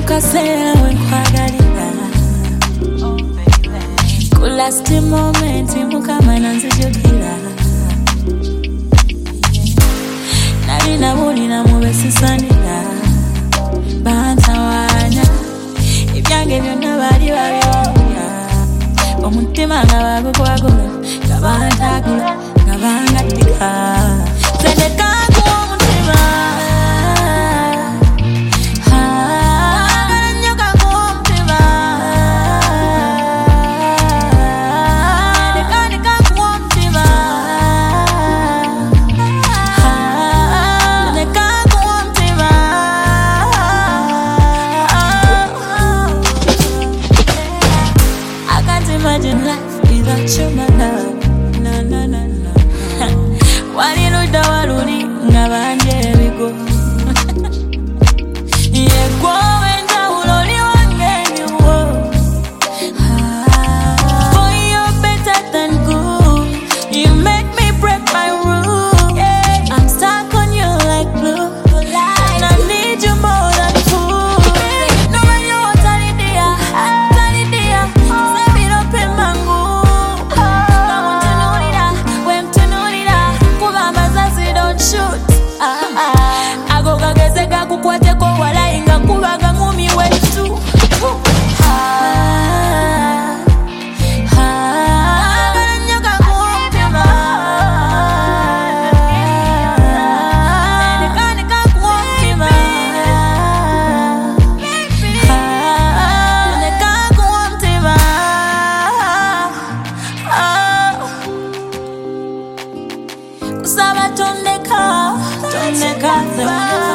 Kaseera we nkwagalira ku last moment Mukama nanzijukira nali nabulira mu besisanira bantawaanya ebyange byonna baali babyawulira omutima nga bagukwagula nga bantagula nga bangattika Imagine life without you, my love. No, no, no, no. Waliruda waluli ngabanje bigo. Yego wenda uloli wange niwo. For you're better than good. You make me break my rule. Yeah. I'm stuck on you like glue. And I need you more than food. No matter what I need, agogagezeka kukwateko walayi nga kubaga ngumi wetu kusaba tondeka